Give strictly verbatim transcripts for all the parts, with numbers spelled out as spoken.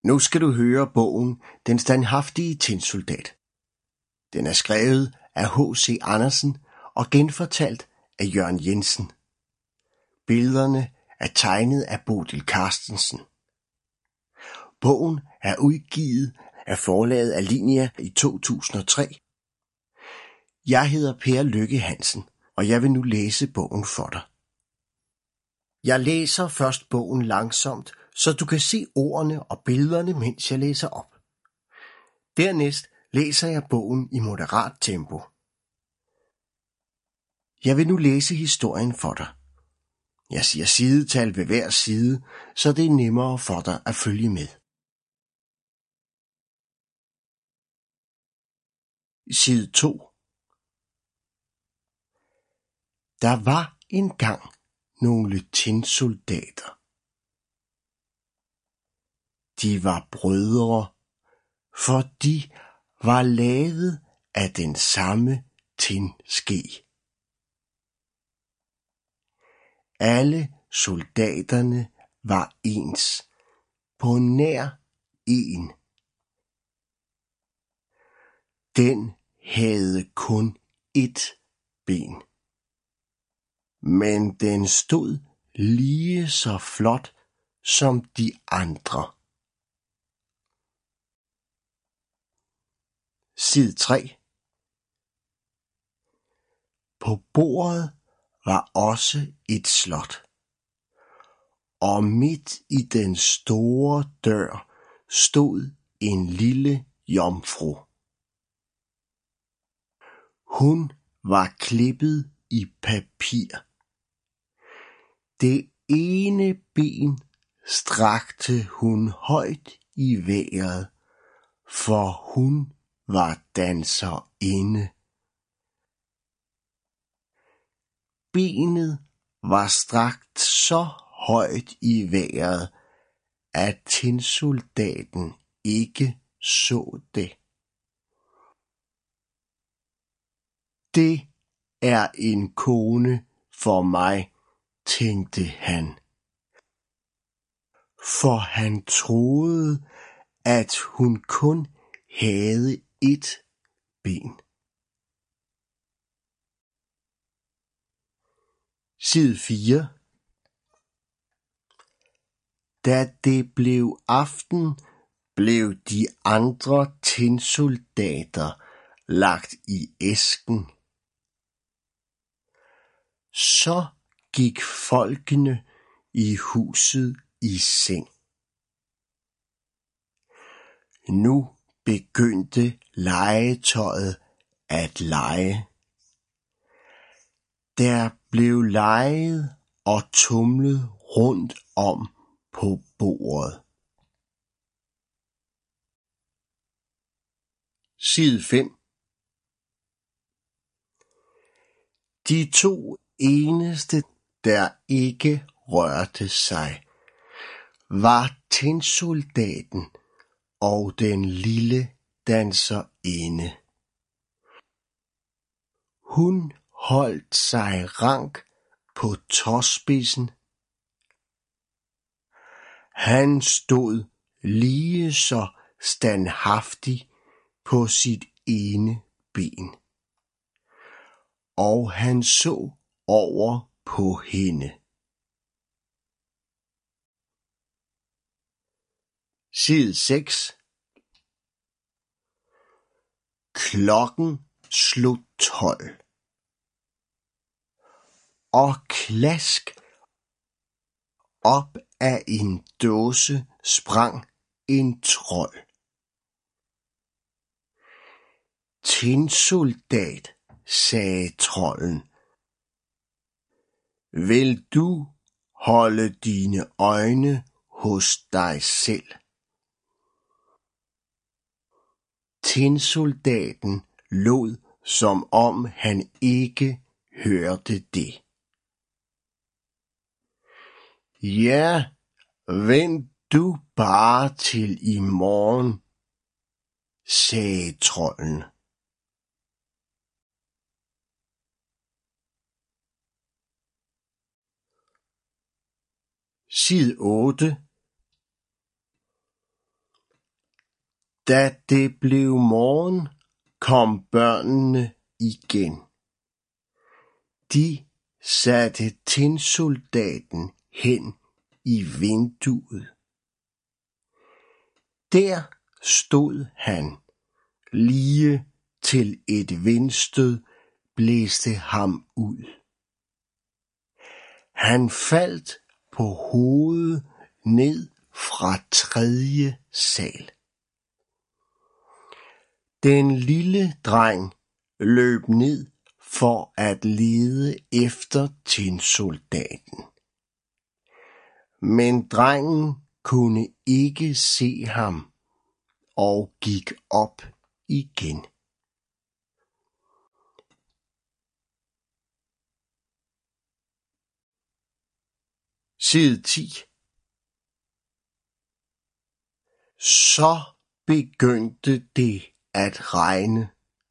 Nu skal du høre bogen Den standhaftige tinsoldat. Den er skrevet af H C Andersen og genfortalt af Jørgen Jensen. Billederne er tegnet af Bodil Carstensen. Bogen er udgivet af forlaget Alinia i to tusind og tre. Jeg hedder Per Lykke Hansen, og jeg vil nu læse bogen for dig. Jeg læser først bogen langsomt, så du kan se ordene og billederne, mens jeg læser op. Dernæst læser jeg bogen i moderat tempo. Jeg vil nu læse historien for dig. Jeg siger sidetal ved hver side, så det er nemmere for dig at følge med. Side to. Der var engang nogle tinsoldater. De var brødre, for de var lavet af den samme tinske. Alle soldaterne var ens, på nær en. Den havde kun ét ben, men den stod lige så flot som de andre. Side tre. På bordet var også et slot, og midt i den store dør stod en lille jomfru. Hun var klippet i papir. Det ene ben strakte hun højt i vejret, for hun var danserinde. Benet var strakt så højt i vejret, at tinsoldaten ikke så det. Det er en kone for mig, tænkte han. For han troede, at hun kun havde ét ben. Side fire. Da det blev aften, blev de andre tinsoldater lagt i æsken. Så gik folkene i huset i seng. Nu begyndte legetøjet at lege. Der blev leget og tumlet rundt om på bordet. Side fem. De to eneste, der ikke rørte sig, var tinsoldaten og den lille danserinde. Hun holdt sig rank på tåspidsen. Han stod lige så standhaftig på sit ene ben, og han så over på hende. Side seks. Klokken slog tolv, og klask, op af en dåse sprang en trold. Tinsoldat, sagde trolden, vil du holde dine øjne hos dig selv? Tinsoldaten lod, som om han ikke hørte det. Ja, vent du bare til i morgen, sagde trolden. Side otte. Da det blev morgen, kom børnene igen. De satte tinsoldaten hen i vinduet. Der stod han, lige til et vindstød blæste ham ud. Han faldt på hovedet ned fra tredje sal. Den lille dreng løb ned for at lede efter tinsoldaten. Men drengen kunne ikke se ham og gik op igen. Side ti. Så begyndte det at regne.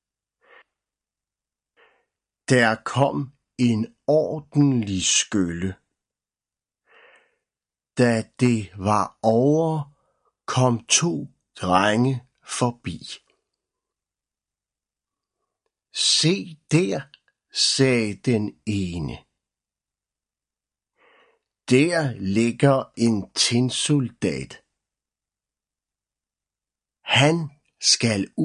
Der kom en ordentlig skylle. Da det var over, kom to drenge forbi. Se der, sagde den ene. Der ligger en tinsoldat. Han skal ud.